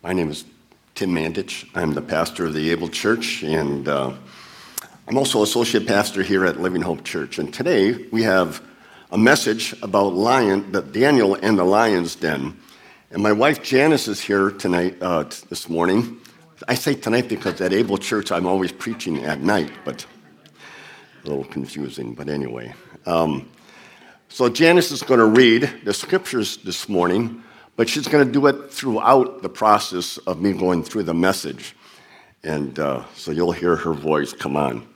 My name is Tim Mandich. I'm the pastor of the Able Church, and I'm also associate pastor here at Living Hope Church. And today we have a message about Daniel and the lion's den. And my wife Janice is here tonight, this morning. I say tonight because at Able Church I'm always preaching at night, but a little confusing. But anyway, so Janice is going to read the scriptures this morning. But she's going to do it throughout the process of me going through the message. And so you'll hear her voice come on.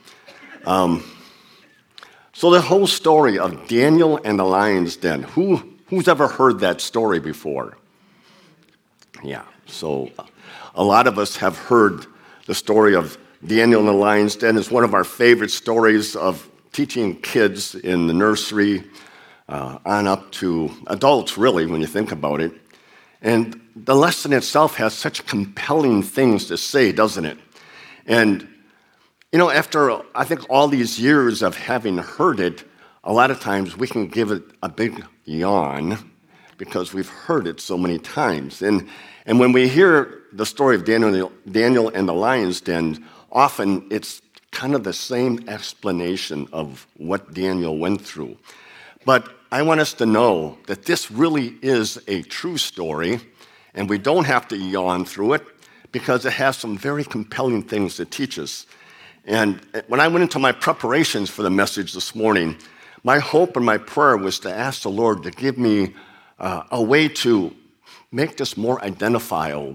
So the whole story of Daniel and the lion's den. Who's ever heard that story before? Yeah, so a lot of us have heard the story of Daniel and the lion's den. It's one of our favorite stories of teaching kids in the nursery on up to adults, really, when you think about it. And the lesson itself has such compelling things to say, doesn't it? And, you know, after, I think, all these years of having heard it, a lot of times we can give it a big yawn because we've heard it so many times. And when we hear the story of Daniel and the lion's den, often it's kind of the same explanation of what Daniel went through. But I want us to know that this really is a true story, and we don't have to yawn through it because it has some very compelling things to teach us. And when I went into my preparations for the message this morning, my hope and my prayer was to ask the Lord to give me a way to make this more identifiable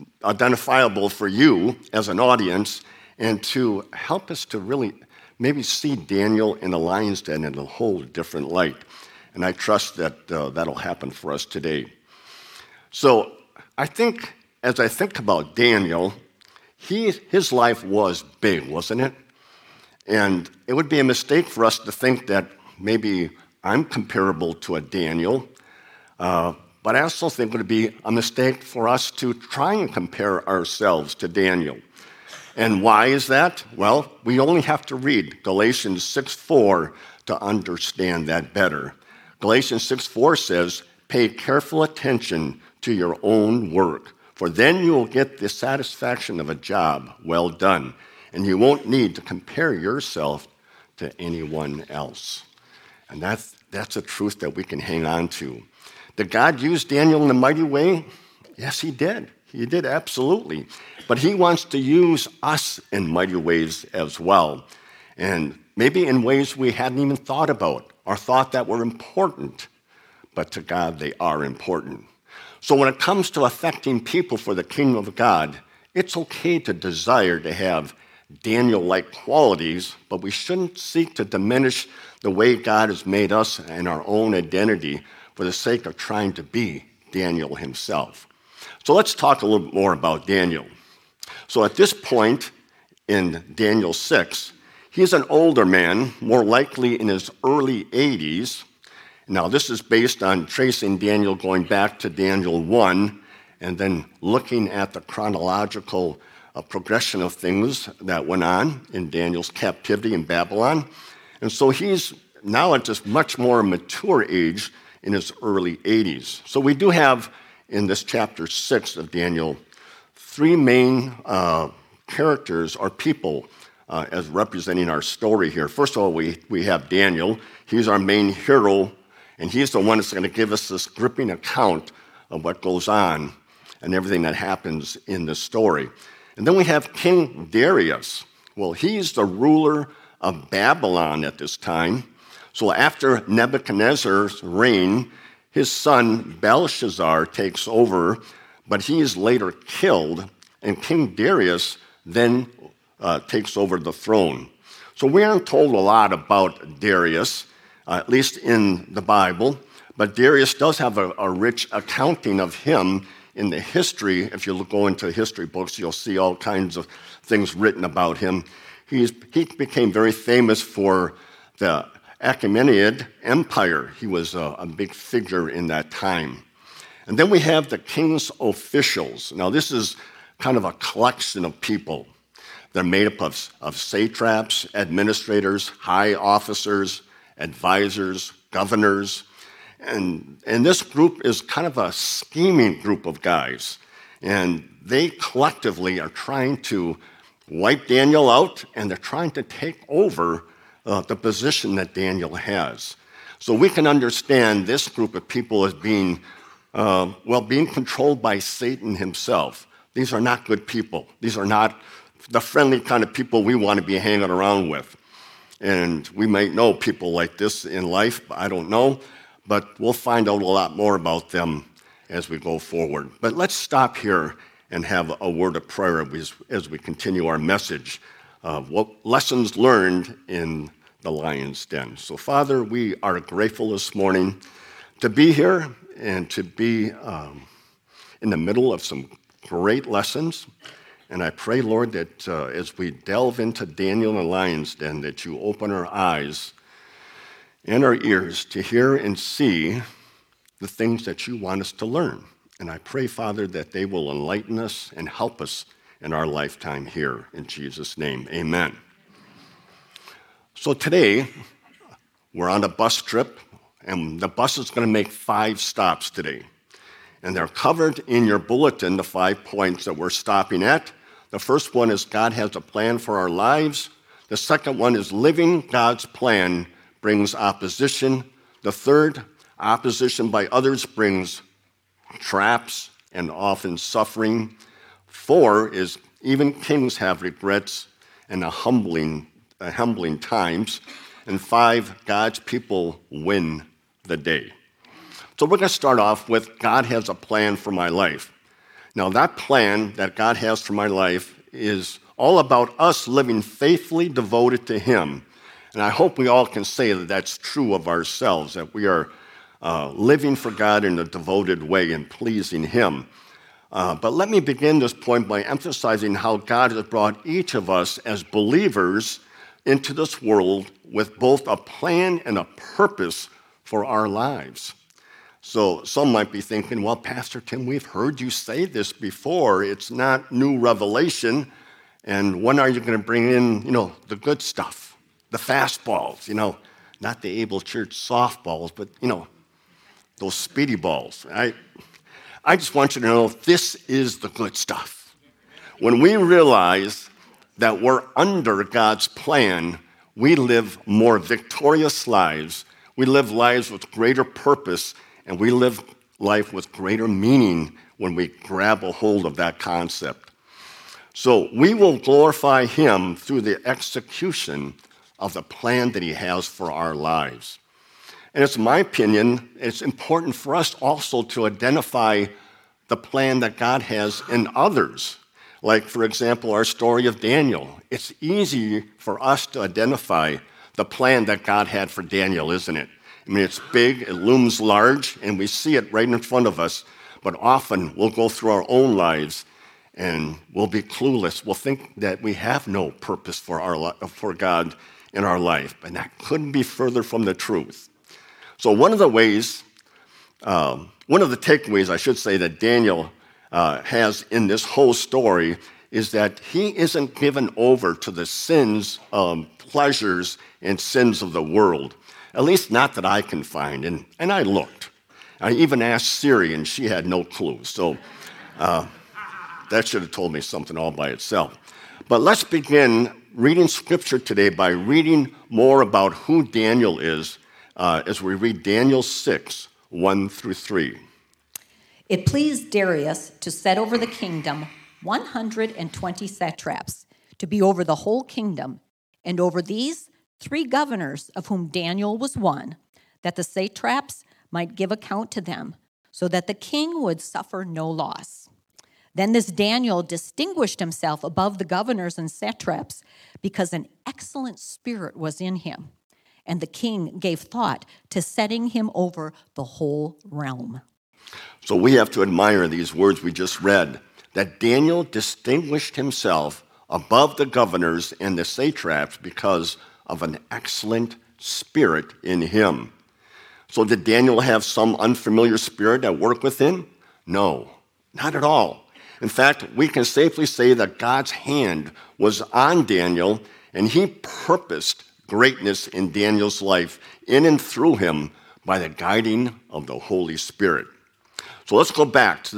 for you as an audience, and to help us to really maybe see Daniel in the lion's den in a whole different light. And I trust that that'll happen for us today. So I think, as I think about Daniel, his life was big, wasn't it? And it would be a mistake for us to think that maybe I'm comparable to a Daniel, but I also think it would be a mistake for us to try and compare ourselves to Daniel. And why is that? Well, we only have to read Galatians 6:4 to understand that better. Galatians 6:4 says, "Pay careful attention to your own work, for then you will get the satisfaction of a job well done, and you won't need to compare yourself to anyone else." And that's a truth that we can hang on to. Did God use Daniel in a mighty way? Yes, he did. He did, absolutely. But he wants to use us in mighty ways as well, and maybe in ways we hadn't even thought about or thought that were important, but to God they are important. So when it comes to affecting people for the kingdom of God, it's okay to desire to have Daniel-like qualities, but we shouldn't seek to diminish the way God has made us and our own identity for the sake of trying to be Daniel himself. So let's talk a little bit more about Daniel. So at this point in Daniel 6, he's an older man, more likely in his early 80s. Now, this is based on tracing Daniel going back to Daniel 1 and then looking at the chronological progression of things that went on in Daniel's captivity in Babylon. And so he's now at this much more mature age in his early 80s. So we do have in this chapter 6 of Daniel three main characters or people as representing our story here. First of all, we have Daniel. He's our main hero, and he's the one that's going to give us this gripping account of what goes on and everything that happens in the story. And then we have King Darius. Well, he's the ruler of Babylon at this time. So after Nebuchadnezzar's reign, his son Belshazzar takes over, but he is later killed, and King Darius then takes over the throne. So we aren't told a lot about Darius, at least in the Bible, but Darius does have a rich accounting of him in the history. If you go into history books, you'll see all kinds of things written about him. He became very famous for the Achaemenid Empire. He was a big figure in that time. And then we have the king's officials. Now, this is kind of a collection of people. They're made up of satraps, administrators, high officers, advisors, governors. And this group is kind of a scheming group of guys. And they collectively are trying to wipe Daniel out, and they're trying to take over the position that Daniel has. So we can understand this group of people as being controlled by Satan himself. These are not good people. These are not the friendly kind of people we want to be hanging around with. And we might know people like this in life, I don't know, but we'll find out a lot more about them as we go forward. But let's stop here and have a word of prayer as we continue our message of what lessons learned in the lion's den. So, Father, we are grateful this morning to be here and to be in the middle of some great lessons. And I pray, Lord, that as we delve into Daniel and the lion's den, that you open our eyes and our ears to hear and see the things that you want us to learn. And I pray, Father, that they will enlighten us and help us in our lifetime here. In Jesus' name, amen. So today, we're on a bus trip, and the bus is going to make 5 stops today. And they're covered in your bulletin, the 5 points that we're stopping at. The first one is God has a plan for our lives. The second one is living God's plan brings opposition. The third, opposition by others brings traps and often suffering. 4 is even kings have regrets and humbling times. And 5, God's people win the day. So we're going to start off with God has a plan for my life. Now that plan that God has for my life is all about us living faithfully devoted to Him. And I hope we all can say that that's true of ourselves, that we are living for God in a devoted way and pleasing Him. But let me begin this point by emphasizing how God has brought each of us as believers into this world with both a plan and a purpose for our lives. So some might be thinking, well, Pastor Tim, we've heard you say this before. It's not new revelation. And when are you going to bring in, the good stuff, the fastballs, not the Able Church softballs, but, those speedy balls. I just want you to know this is the good stuff. When we realize that we're under God's plan, we live more victorious lives. We live lives with greater purpose, and we live life with greater meaning when we grab a hold of that concept. So we will glorify Him through the execution of the plan that He has for our lives. And it's my opinion, it's important for us also to identify the plan that God has in others. Like, for example, our story of Daniel. It's easy for us to identify the plan that God had for Daniel, isn't it? I mean, it's big, it looms large, and we see it right in front of us. But often we'll go through our own lives and we'll be clueless. We'll think that we have no purpose for God in our life, and that couldn't be further from the truth. So one of the takeaways, I should say, that Daniel has in this whole story is that he isn't given over to the sins, pleasures, and sins of the world. At least not that I can find. And I looked. I even asked Siri, and she had no clue. So that should have told me something all by itself. But let's begin reading Scripture today by reading more about who Daniel is as we read Daniel 6, 1 through 3. It pleased Darius to set over the kingdom 120 satraps, to be over the whole kingdom, and over these 3 governors, of whom Daniel was one, that the satraps might give account to them, so that the king would suffer no loss. Then this Daniel distinguished himself above the governors and satraps, because an excellent spirit was in him, and the king gave thought to setting him over the whole realm. So we have to admire these words we just read, that Daniel distinguished himself above the governors and the satraps because of an excellent spirit in him. So did Daniel have some unfamiliar spirit at work with him? No, not at all. In fact, we can safely say that God's hand was on Daniel, and He purposed greatness in Daniel's life in and through him by the guiding of the Holy Spirit. So let's go back to this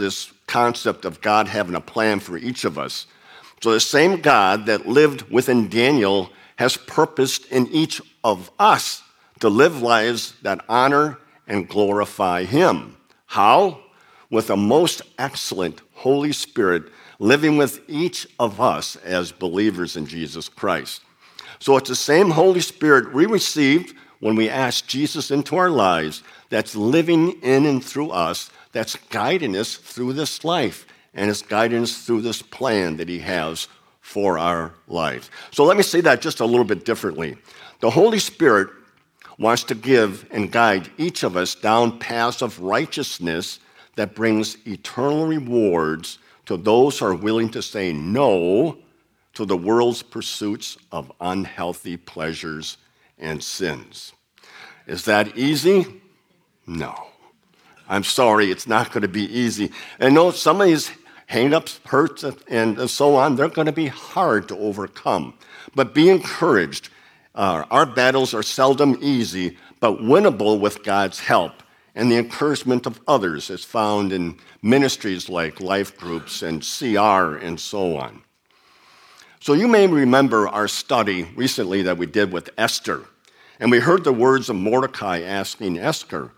concept of God having a plan for each of us. So the same God that lived within Daniel has purposed in each of us to live lives that honor and glorify him. How? With a most excellent Holy Spirit living with each of us as believers in Jesus Christ. So it's the same Holy Spirit we received when we asked Jesus into our lives that's living in and through us, that's guiding us through this life, and it's guiding us through this plan that he has for our lives. So let me say that just a little bit differently. The Holy Spirit wants to give and guide each of us down paths of righteousness that brings eternal rewards to those who are willing to say no to the world's pursuits of unhealthy pleasures and sins. Is that easy? No. I'm sorry, it's not going to be easy. And no, some of these hang-ups, hurts, and so on, they're going to be hard to overcome. But be encouraged. Our battles are seldom easy, but winnable with God's help and the encouragement of others is found in ministries like life groups and CR and so on. So you may remember our study recently that we did with Esther, and we heard the words of Mordecai asking Esther,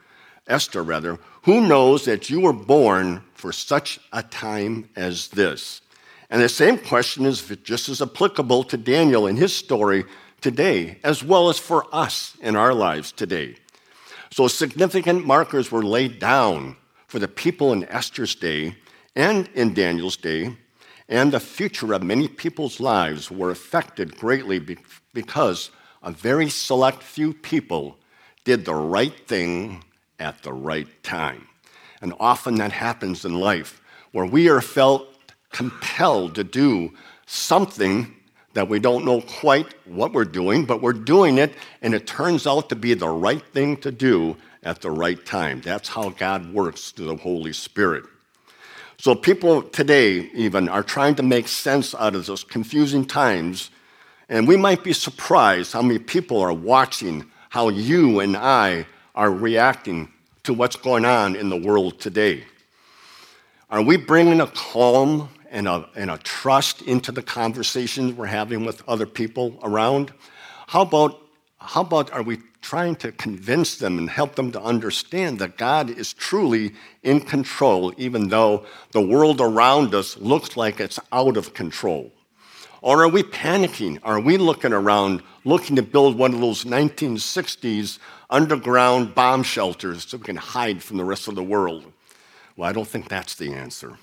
who knows that you were born for such a time as this? And the same question is just as applicable to Daniel and his story today, as well as for us in our lives today. So significant markers were laid down for the people in Esther's day and in Daniel's day, and the future of many people's lives were affected greatly because a very select few people did the right thing at the right time. And often that happens in life, where we are felt compelled to do something that we don't know quite what we're doing, but we're doing it, and it turns out to be the right thing to do at the right time. That's how God works through the Holy Spirit. So people today even are trying to make sense out of those confusing times, and we might be surprised how many people are watching how you and I are reacting to what's going on in the world today. Are we bringing a calm and a trust into the conversations we're having with other people around? How about are we trying to convince them and help them to understand that God is truly in control, even though the world around us looks like it's out of control? Or are we panicking? Are we looking around, looking to build one of those 1960s underground bomb shelters so we can hide from the rest of the world? Well, I don't think that's the answer.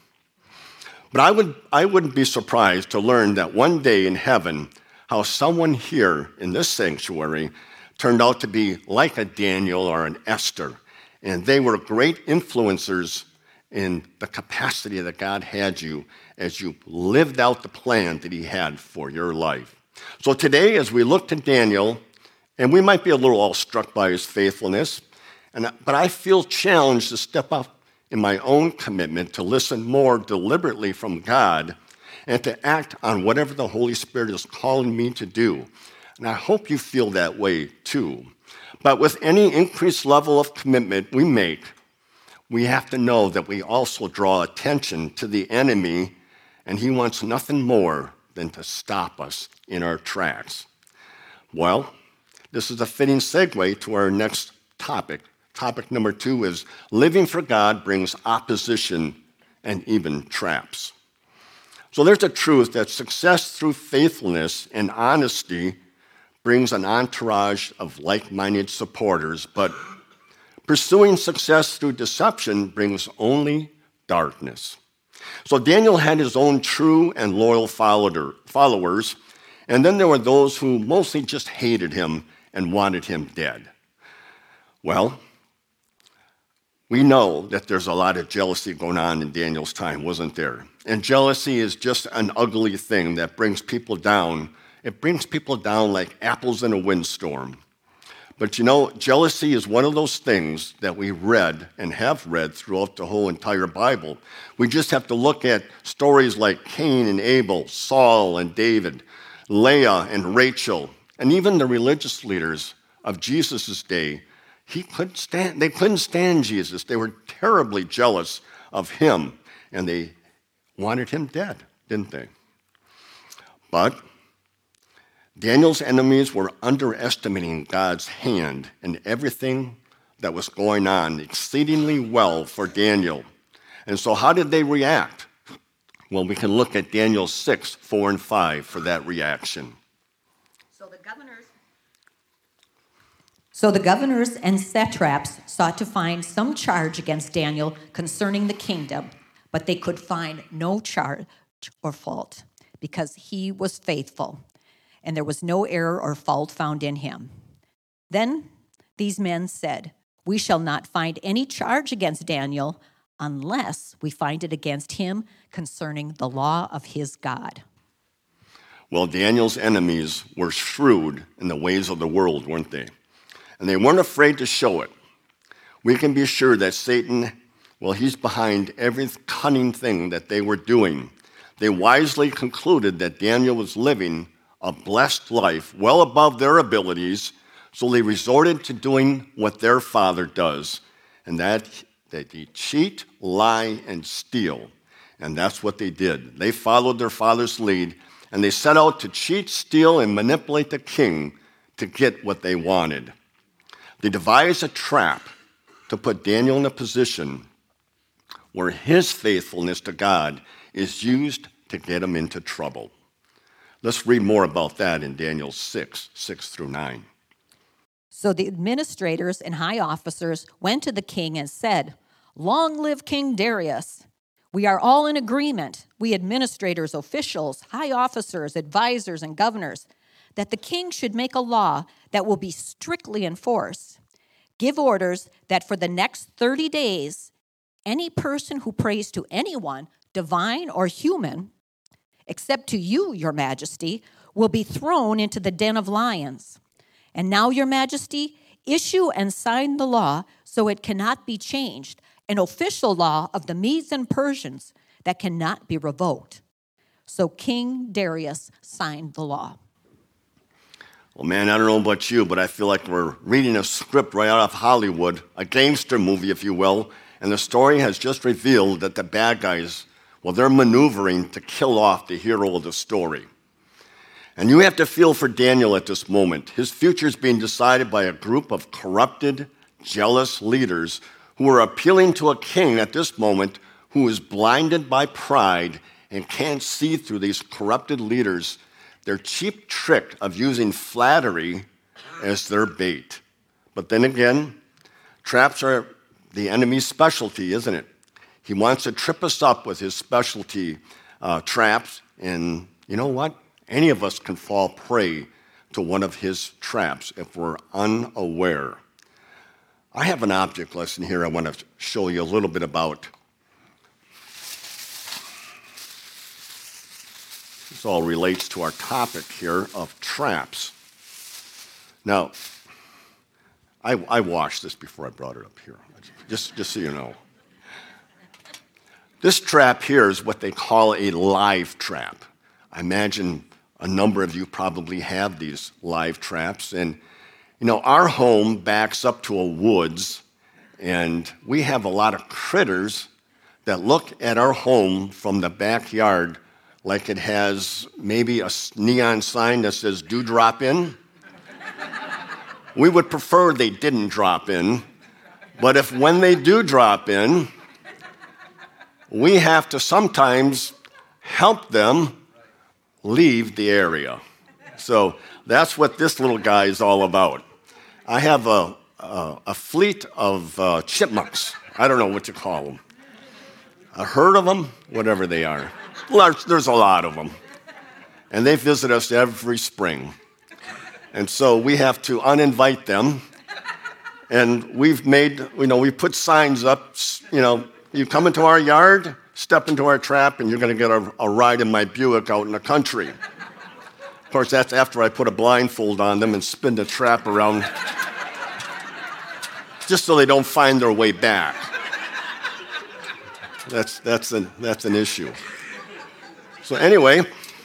But I wouldn't be surprised to learn that one day in heaven, how someone here in this sanctuary turned out to be like a Daniel or an Esther, and they were great influencers in the capacity that God had you as you lived out the plan that he had for your life. So today, as we look to Daniel, and we might be a little awestruck by his faithfulness, but I feel challenged to step up in my own commitment to listen more deliberately from God and to act on whatever the Holy Spirit is calling me to do. And I hope you feel that way too. But with any increased level of commitment we make, we have to know that we also draw attention to the enemy, and he wants nothing more than to stop us in our tracks. Well, this is a fitting segue to our next topic. Topic number 2 is living for God brings opposition and even traps. So there's a truth that success through faithfulness and honesty brings an entourage of like-minded supporters, but pursuing success through deception brings only darkness. So Daniel had his own true and loyal followers, and then there were those who mostly just hated him and wanted him dead. Well, we know that there's a lot of jealousy going on in Daniel's time, wasn't there? And jealousy is just an ugly thing that brings people down. It brings people down like apples in a windstorm. But you know, jealousy is one of those things that we read and have read throughout the whole entire Bible. We just have to look at stories like Cain and Abel, Saul and David, Leah and Rachel, and even the religious leaders of Jesus' day. They couldn't stand Jesus. They were terribly jealous of him. and they wanted him dead, didn't they? But Daniel's enemies were underestimating God's hand in everything that was going on exceedingly well for Daniel. And so how did they react? Well, we can look at Daniel 6, 4 and 5 for that reaction. So the governors and satraps sought to find some charge against Daniel concerning the kingdom, but they could find no charge or fault, because he was faithful, and there was no error or fault found in him. Then these men said, "We shall not find any charge against Daniel unless we find it against him concerning the law of his God." Well, Daniel's enemies were shrewd in the ways of the world, weren't they? And they weren't afraid to show it. We can be sure that Satan, well, he's behind every cunning thing that they were doing. They wisely concluded that Daniel was living a blessed life well above their abilities, so they resorted to doing what their father does, and that they cheat, lie, and steal. And that's what they did. They followed their father's lead, and they set out to cheat, steal, and manipulate the king to get what they wanted. They devised a trap to put Daniel in a position where his faithfulness to God is used to get him into trouble. Let's read more about that in Daniel 6, 6 through 9. So the administrators and high officers went to the king and said, "Long live King Darius. We are all in agreement, we administrators, officials, high officers, advisors, and governors, that the king should make a law that will be strictly enforced. Give orders that for the next 30 days, any person who prays to anyone, divine or human, except to you, your majesty, will be thrown into the den of lions. And now, your majesty, issue and sign the law so it cannot be changed, an official law of the Medes and Persians that cannot be revoked." So King Darius signed the law. Well, man, I don't know about you, but I feel like we're reading a script right out of Hollywood, a gangster movie, if you will, and the story has just revealed that the bad guys, well, they're maneuvering to kill off the hero of the story. And you have to feel for Daniel at this moment. His future is being decided by a group of corrupted, jealous leaders who are appealing to a king at this moment who is blinded by pride and can't see through these corrupted leaders their cheap trick of using flattery as their bait. But then again, traps are the enemy's specialty, isn't it? He wants to trip us up with his specialty traps, and you know what? Any of us can fall prey to one of his traps if we're unaware. I have an object lesson here I want to show you a little bit about. This all relates to our topic here of traps. Now, I washed this before I brought it up here, just so you know. This trap here is what they call a live trap. I imagine a number of you probably have these live traps. And, you know, our home backs up to a woods, and we have a lot of critters that look at our home from the backyard like it has maybe a neon sign that says, "Do drop in." We would prefer they didn't drop in, but if when they do drop in, we have to sometimes help them leave the area. So that's what this little guy is all about. I have a fleet of chipmunks. I don't know what to call them. A herd of them, whatever they are. There's a lot of them. And they visit us every spring. And so we have to uninvite them. And we put signs up, you come into our yard, step into our trap, and you're going to get a ride in my Buick out in the country. Of course, that's after I put a blindfold on them and spin the trap around just so they don't find their way back. That's an issue. So anyway,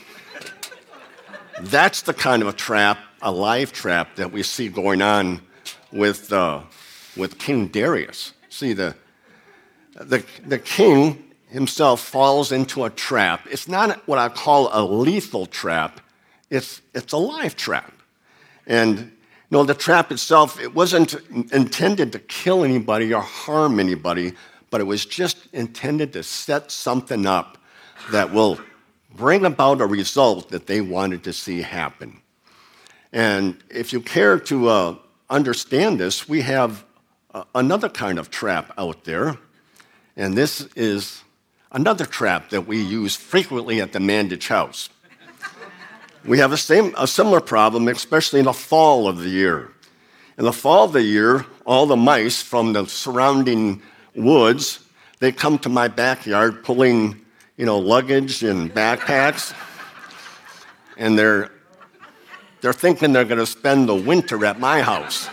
that's the kind of a trap, a live trap that we see going on with King Darius. See, the king himself falls into a trap. It's not what I call a lethal trap. It's a life trap. And the trap itself, it wasn't intended to kill anybody or harm anybody, but it was just intended to set something up that will bring about a result that they wanted to see happen. And if you care to understand this, we have another kind of trap out there, and this is another trap that we use frequently at the Mandich house. We have a similar problem, especially in the fall of the year. In the fall of the year, all the mice from the surrounding woods, they come to my backyard pulling, luggage and backpacks, and they're thinking they're going to spend the winter at my house.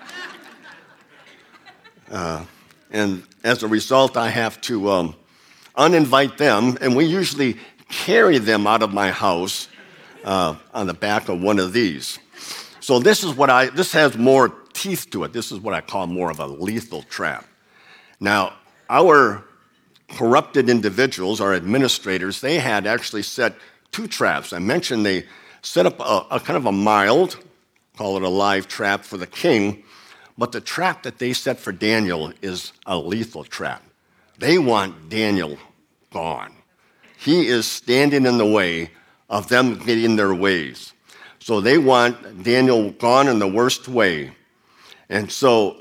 And as a result, I have to uninvite them, and we usually carry them out of my house on the back of one of these. So this has more teeth to it. This is what I call more of a lethal trap. Now, our corrupted individuals, our administrators, they had actually set 2 traps. I mentioned they set up a kind of a mild, call it a live trap for the king, but the trap that they set for Daniel is a lethal trap. They want Daniel gone. He is standing in the way of them getting their ways. So they want Daniel gone in the worst way. And so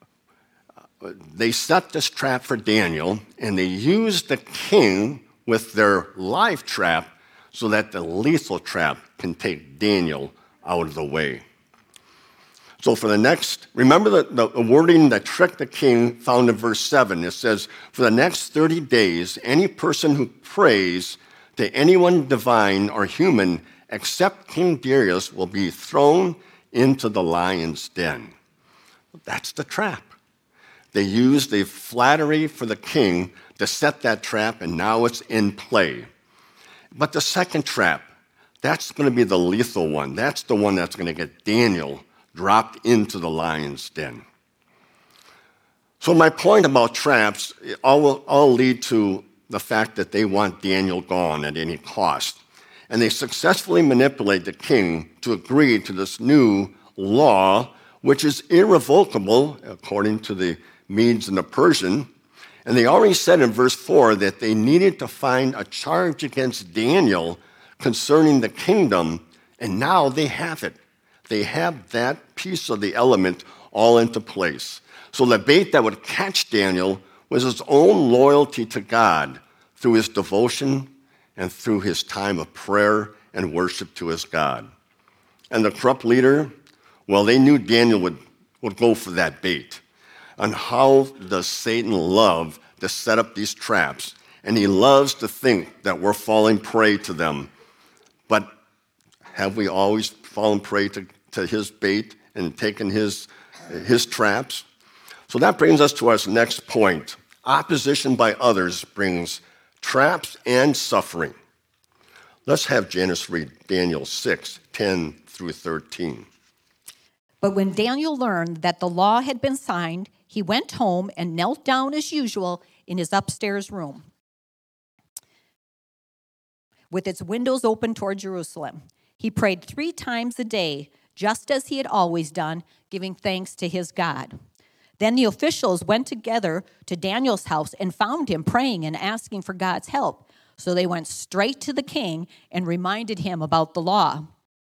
they set this trap for Daniel, and they used the king with their live trap so that the lethal trap can take Daniel out of the way. So remember the wording that tricked the king found in verse 7. It says, for the next 30 days, any person who prays to anyone divine or human except King Darius will be thrown into the lion's den. That's the trap. They used the flattery for the king to set that trap, and now it's in play. But the second trap, that's going to be the lethal one. That's the one that's going to get Daniel dropped into the lion's den. So my point about traps all lead to the fact that they want Daniel gone at any cost. And they successfully manipulate the king to agree to this new law, which is irrevocable, according to the Medes and the Persian. And they already said in verse 4 that they needed to find a charge against Daniel concerning the kingdom, and now they have it. They have that piece of the element all into place. So the bait that would catch Daniel was his own loyalty to God through his devotion and through his time of prayer and worship to his God. And the corrupt leader, well, they knew Daniel would go for that bait. And how does Satan love to set up these traps? And he loves to think that we're falling prey to them. But have we always fallen prey to his bait and taken his traps? So that brings us to our next point. Opposition by others brings traps and suffering. Let's have Janice read Daniel 6:10 through 13. But when Daniel learned that the law had been signed, he went home and knelt down as usual in his upstairs room, with its windows open toward Jerusalem. He prayed 3 times a day, just as he had always done, giving thanks to his God. Then the officials went together to Daniel's house and found him praying and asking for God's help. So they went straight to the king and reminded him about the law.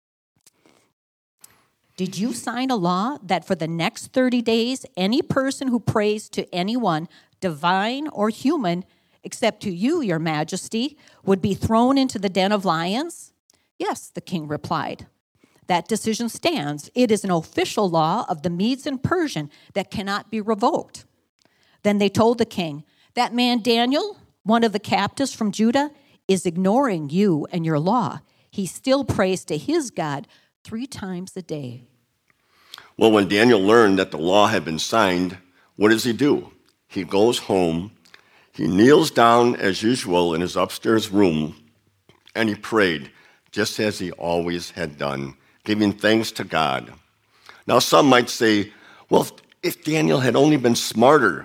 Did you sign a law that for the next 30 days, any person who prays to anyone, divine or human, except to you, your majesty, would be thrown into the den of lions? Yes, the king replied. That decision stands. It is an official law of the Medes and Persian that cannot be revoked. Then they told the king, that man Daniel, one of the captives from Judah, is ignoring you and your law. He still prays to his God 3 times a day. Well, when Daniel learned that the law had been signed, what does he do? He goes home, he kneels down as usual in his upstairs room, and he prayed, just as he always had done, giving thanks to God. Now, some might say, well, if Daniel had only been smarter,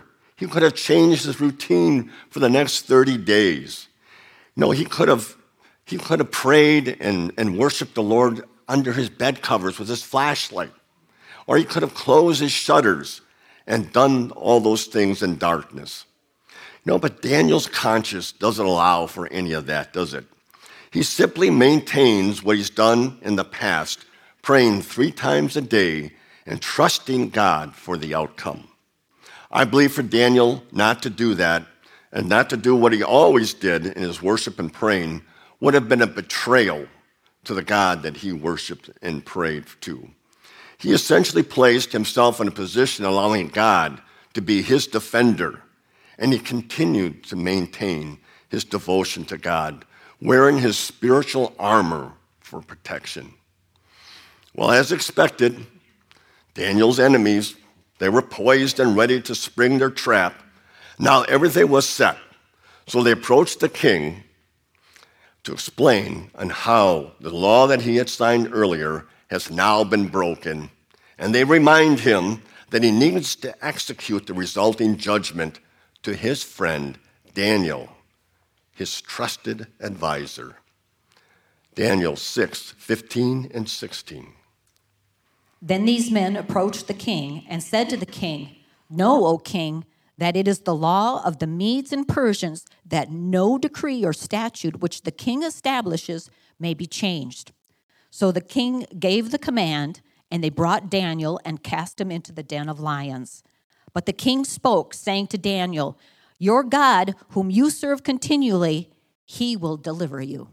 He could have changed his routine for the next 30 days. He could have prayed and worshiped the Lord under his bed covers with his flashlight. Or he could have closed his shutters and done all those things in darkness. But Daniel's conscience doesn't allow for any of that, does it? He simply maintains what he's done in the past, praying 3 times a day and trusting God for the outcome. I believe for Daniel not to do that and not to do what he always did in his worship and praying would have been a betrayal to the God that he worshiped and prayed to. He essentially placed himself in a position allowing God to be his defender, and he continued to maintain his devotion to God, wearing his spiritual armor for protection. Well, as expected, Daniel's enemies, they were poised and ready to spring their trap. Now everything was set. So they approached the king to explain on how the law that he had signed earlier has now been broken. And they remind him that he needs to execute the resulting judgment to his friend Daniel, his trusted advisor. Daniel 6:15 and 16. Then these men approached the king and said to the king, "Know, O king, that it is the law of the Medes and Persians that no decree or statute which the king establishes may be changed." So the king gave the command, and they brought Daniel and cast him into the den of lions. But the king spoke, saying to Daniel, "Your God, whom you serve continually, he will deliver you."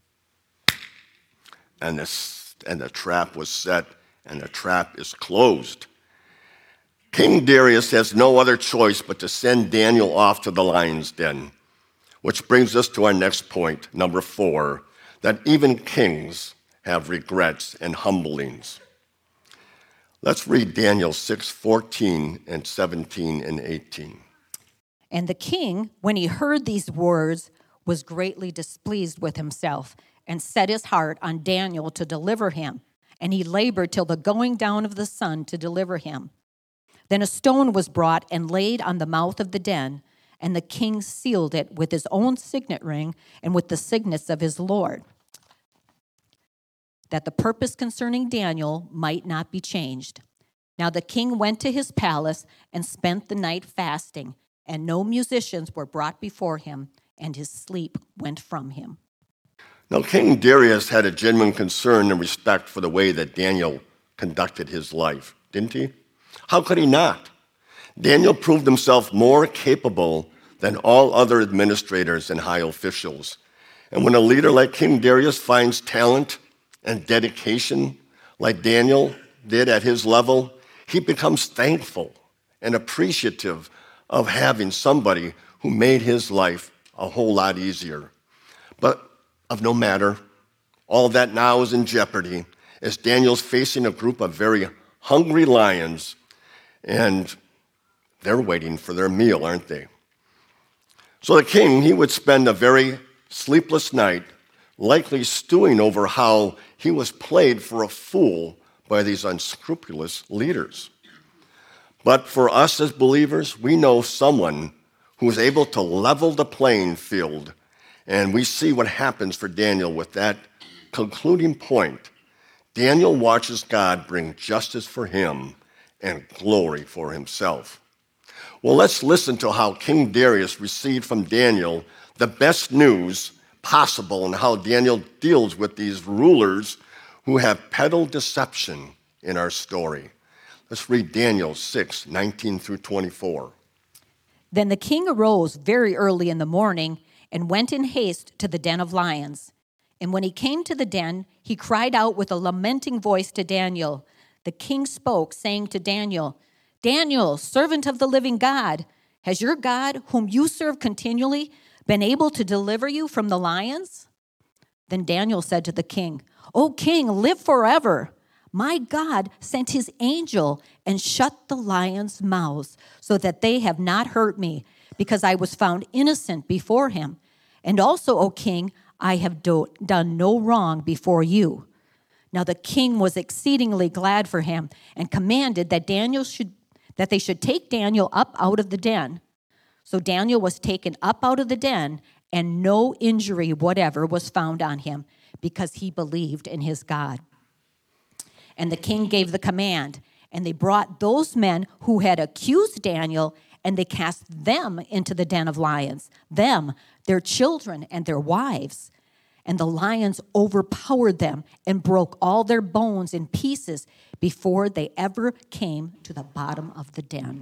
And the trap was set, and the trap is closed. King Darius has no other choice but to send Daniel off to the lion's den, which brings us to our next point, number 4, that even kings have regrets and humblings. Let's read Daniel 6:14 and 17 and 18. And the king, when he heard these words, was greatly displeased with himself and set his heart on Daniel to deliver him. And he labored till the going down of the sun to deliver him. Then a stone was brought and laid on the mouth of the den, and the king sealed it with his own signet ring and with the signets of his lord, that the purpose concerning Daniel might not be changed. Now the king went to his palace and spent the night fasting, and no musicians were brought before him, and his sleep went from him. Now, King Darius had a genuine concern and respect for the way that Daniel conducted his life, didn't he? How could he not? Daniel proved himself more capable than all other administrators and high officials. And when a leader like King Darius finds talent and dedication like Daniel did at his level, he becomes thankful and appreciative of having somebody who made his life a whole lot easier. But of no matter, all that now is in jeopardy as Daniel's facing a group of very hungry lions, and they're waiting for their meal, aren't they? So the king, he would spend a very sleepless night, likely stewing over how he was played for a fool by these unscrupulous leaders. But for us as believers, we know someone who is able to level the playing field, and we see what happens for Daniel with that concluding point. Daniel watches God bring justice for him and glory for himself. Well, let's listen to how King Darius received from Daniel the best news possible and how Daniel deals with these rulers who have peddled deception in our story. Let's read Daniel 6:19 through 24. Then the king arose very early in the morning and went in haste to the den of lions. And when he came to the den, he cried out with a lamenting voice to Daniel. The king spoke, saying to Daniel, "Daniel, servant of the living God, has your God, whom you serve continually, been able to deliver you from the lions?" Then Daniel said to the king, "O king, live forever. My God sent his angel and shut the lions' mouths so that they have not hurt me, because I was found innocent before him. And also, O king, I have done no wrong before you." Now the king was exceedingly glad for him and commanded that they should take Daniel up out of the den. So Daniel was taken up out of the den, and no injury whatever was found on him, because he believed in his God. And the king gave the command, and they brought those men who had accused Daniel, and they cast them into the den of lions, them, their children, and their wives. And the lions overpowered them and broke all their bones in pieces before they ever came to the bottom of the den.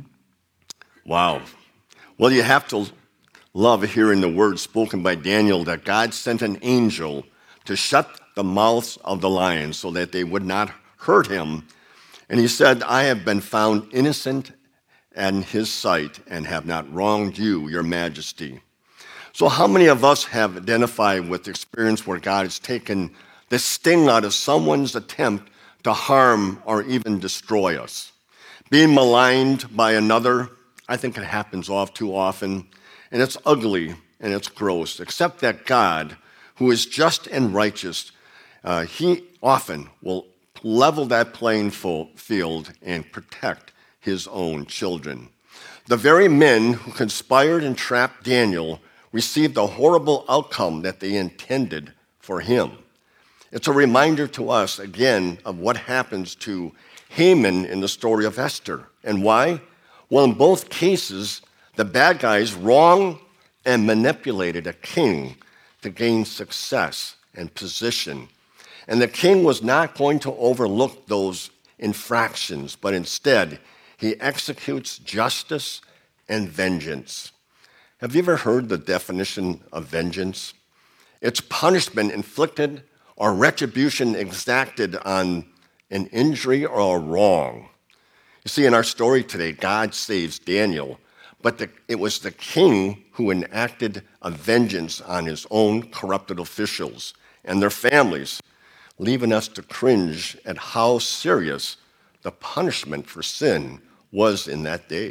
Wow. Well, you have to love hearing the words spoken by Daniel that God sent an angel to shut the mouths of the lions so that they would not hurt him. And he said, I have been found innocent in his sight and have not wronged you, your majesty. So how many of us have identified with the experience where God has taken the sting out of someone's attempt to harm or even destroy us? Being maligned by another, I think it happens all too often, and it's ugly and it's gross, except that God, who is just and righteous, he often will level that playing field and protect his own children. The very men who conspired and trapped Daniel received the horrible outcome that they intended for him. It's a reminder to us, again, of what happens to Haman in the story of Esther. And why? Well, in both cases, the bad guys wronged and manipulated a king to gain success and position. And the king was not going to overlook those infractions, but instead, he executes justice and vengeance. Have you ever heard the definition of vengeance? It's punishment inflicted or retribution exacted on an injury or a wrong. You see, in our story today, God saves Daniel, but it was the king who enacted a vengeance on his own corrupted officials and their families, leaving us to cringe at how serious the punishment for sin was in that day.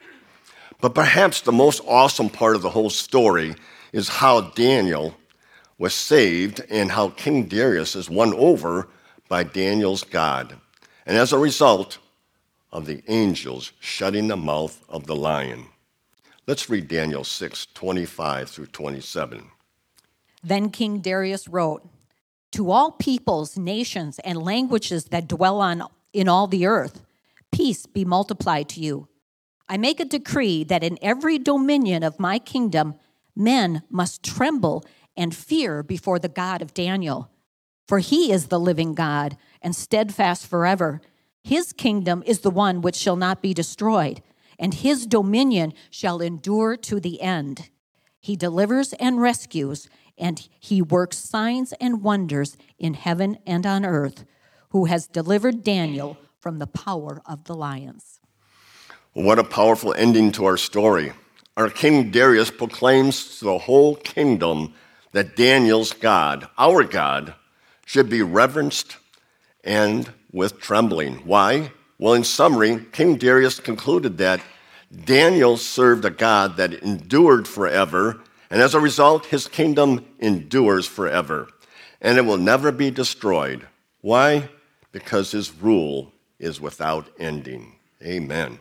But perhaps the most awesome part of the whole story is how Daniel was saved and how King Darius is won over by Daniel's God. And as a result of the angels shutting the mouth of the lion. Let's read Daniel 6:25 through 27. Then King Darius wrote, to all peoples, nations, and languages that dwell in all the earth, peace be multiplied to you. I make a decree that in every dominion of my kingdom, men must tremble and fear before the God of Daniel. For he is the living God and steadfast forever. His kingdom is the one which shall not be destroyed, and his dominion shall endure to the end. He delivers and rescues, and he works signs and wonders in heaven and on earth, who has delivered Daniel from the power of the lions. What a powerful ending to our story. Our King Darius proclaims to the whole kingdom that Daniel's God, our God, should be reverenced and with trembling. Why? Well, in summary, King Darius concluded that Daniel served a God that endured forever, and as a result, his kingdom endures forever, and it will never be destroyed. Why? Because his rule is without ending. Amen.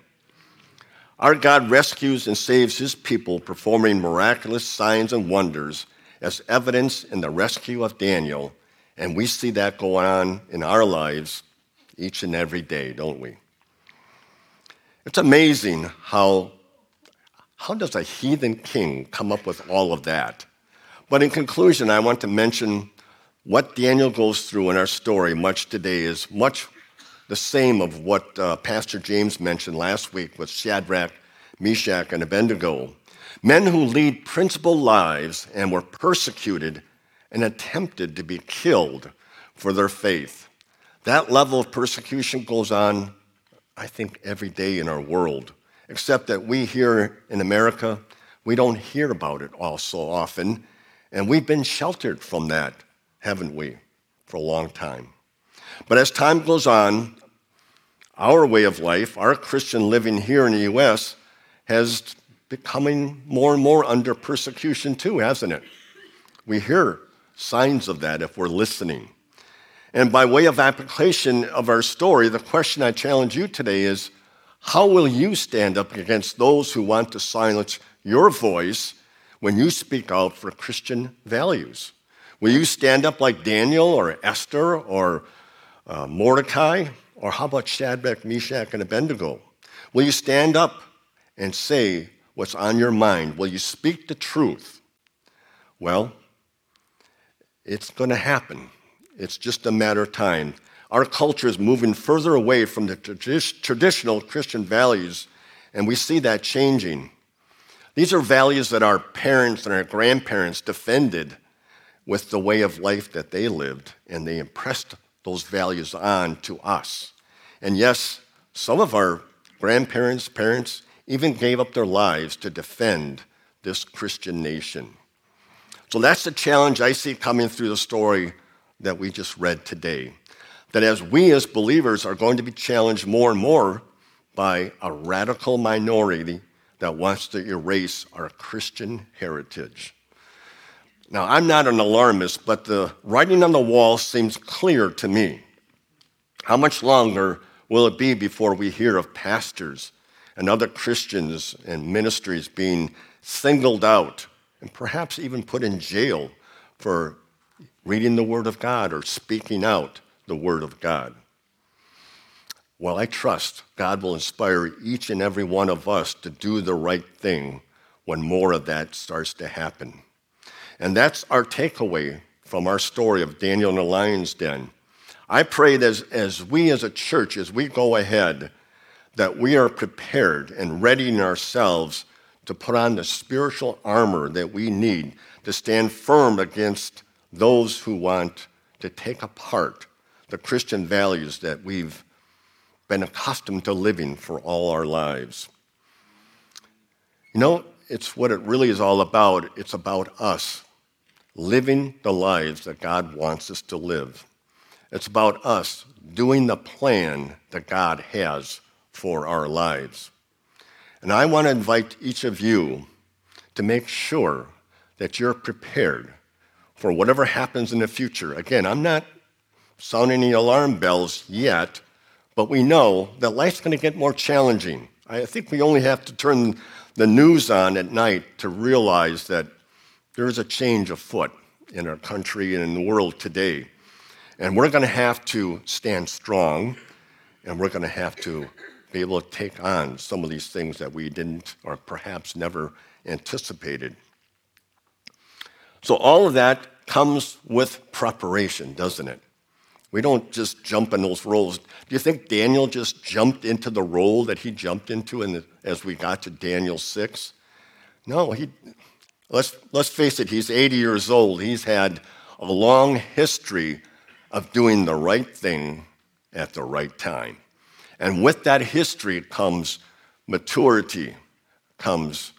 Our God rescues and saves his people, performing miraculous signs and wonders as evidence in the rescue of Daniel, and we see that go on in our lives each and every day, don't we? It's amazing how does a heathen king come up with all of that? But in conclusion, I want to mention what Daniel goes through in our story much today is much the same of what Pastor James mentioned last week with Shadrach, Meshach, and Abednego. Men who lead principled lives and were persecuted and attempted to be killed for their faith. That level of persecution goes on, I think, every day in our world, except that we here in America, we don't hear about it all so often, and we've been sheltered from that, haven't we, for a long time. But as time goes on, our way of life, our Christian living here in the U.S., has becoming more and more under persecution too, hasn't it? We hear signs of that if we're listening. And by way of application of our story, the question I challenge you today is, how will you stand up against those who want to silence your voice when you speak out for Christian values? Will you stand up like Daniel or Esther or Mordecai? Or how about Shadrach, Meshach, and Abednego? Will you stand up and say what's on your mind? Will you speak the truth? Well, it's going to happen. It's just a matter of time. Our culture is moving further away from the traditional Christian values, and we see that changing. These are values that our parents and our grandparents defended with the way of life that they lived, and they impressed those values on to us. And yes, some of our grandparents, parents, even gave up their lives to defend this Christian nation. So that's the challenge I see coming through the story that we just read today. That as we as believers are going to be challenged more and more by a radical minority that wants to erase our Christian heritage. Now, I'm not an alarmist, but the writing on the wall seems clear to me. How much longer will it be before we hear of pastors and other Christians and ministries being singled out and perhaps even put in jail for reading the Word of God or speaking out the Word of God? Well, I trust God will inspire each and every one of us to do the right thing when more of that starts to happen. And that's our takeaway from our story of Daniel in the lion's den. I pray that as we as a church, as we go ahead, that we are prepared and readying ourselves to put on the spiritual armor that we need to stand firm against those who want to take apart the Christian values that we've been accustomed to living for all our lives. You know, it's what it really is all about. It's about us living the lives that God wants us to live. It's about us doing the plan that God has for our lives. And I want to invite each of you to make sure that you're prepared for whatever happens in the future. Again, I'm not sounding any alarm bells yet, but we know that life's going to get more challenging. I think we only have to turn the news on at night to realize that there is a change afoot in our country and in the world today. And we're going to have to stand strong, and we're going to have to be able to take on some of these things that we didn't or perhaps never anticipated. So all of that comes with preparation, doesn't it? We don't just jump in those roles. Do you think Daniel just jumped into the role that he jumped into as we got to Daniel 6? No, let's face it, he's 80 years old. He's had a long history of doing the right thing at the right time. And with that history comes maturity, comes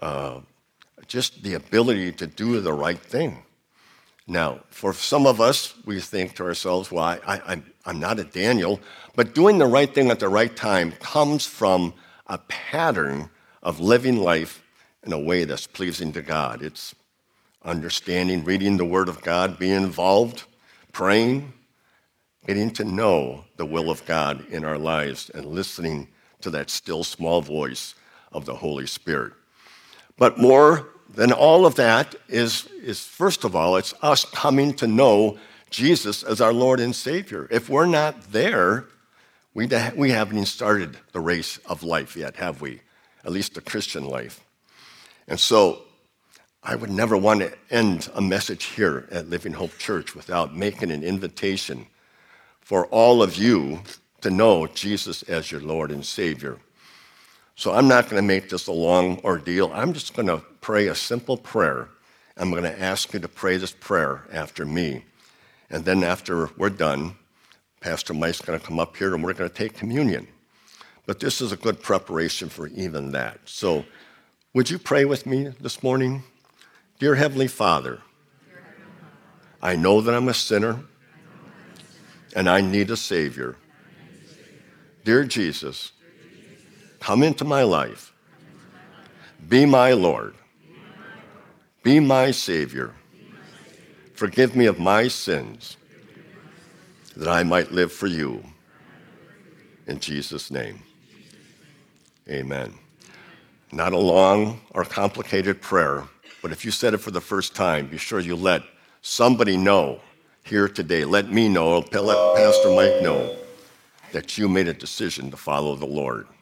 just the ability to do the right thing. Now, for some of us, we think to ourselves, well, I'm not a Daniel, but doing the right thing at the right time comes from a pattern of living life in a way that's pleasing to God. It's understanding, reading the Word of God, being involved, praying, getting to know the will of God in our lives and listening to that still small voice of the Holy Spirit. But more than all of that is first of all, it's us coming to know Jesus as our Lord and Savior. If we're not there, we haven't even started the race of life yet, have we? At least the Christian life. And so I would never want to end a message here at Living Hope Church without making an invitation for all of you to know Jesus as your Lord and Savior. So I'm not going to make this a long ordeal. I'm just going to pray a simple prayer. I'm going to ask you to pray this prayer after me. And then after we're done, Pastor Mike's going to come up here and we're going to take communion. But this is a good preparation for even that. So would you pray with me this morning? Dear Heavenly Father, I know that I'm a sinner and I need a Savior. Dear Jesus, come into my life. Be my Lord. Be my Savior. Forgive me of my sins, that I might live for you. In Jesus' name, amen. Not a long or complicated prayer, but if you said it for the first time, be sure you let somebody know here today. Let me know, let Pastor Mike know that you made a decision to follow the Lord.